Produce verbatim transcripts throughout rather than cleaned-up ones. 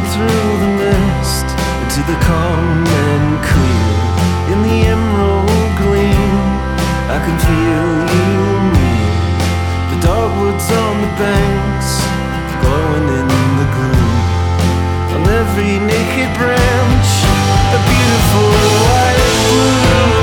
through the mist into the calm and clear. In the emerald gleam, I can feel you near. The dogwoods on the banks, glowing in the gloom. On every naked branch, a beautiful white bloom.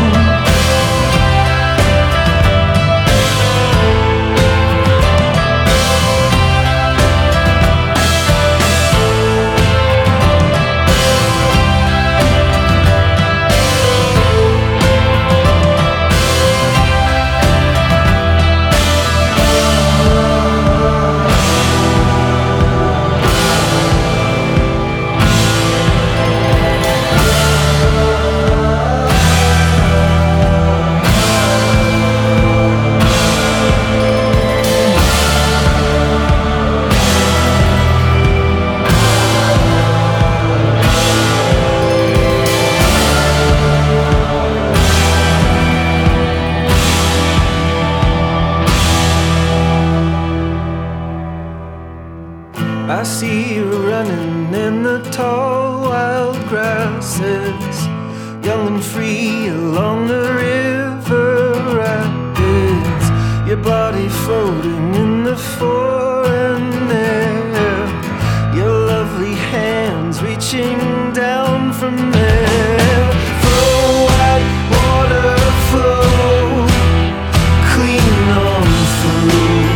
I see you running in the tall wild grasses, young and free along the river rapids. Your body floating in the foreign air, your lovely hands reaching down from there. Flow, white water, flow, clean on through.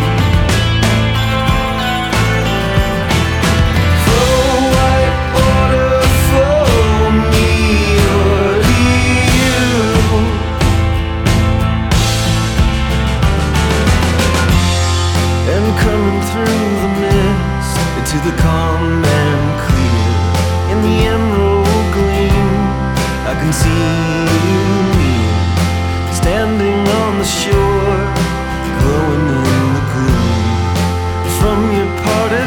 To the calm and clear, in the emerald gleam, I can see you near, standing on the shore, glowing in the gloom. From your parted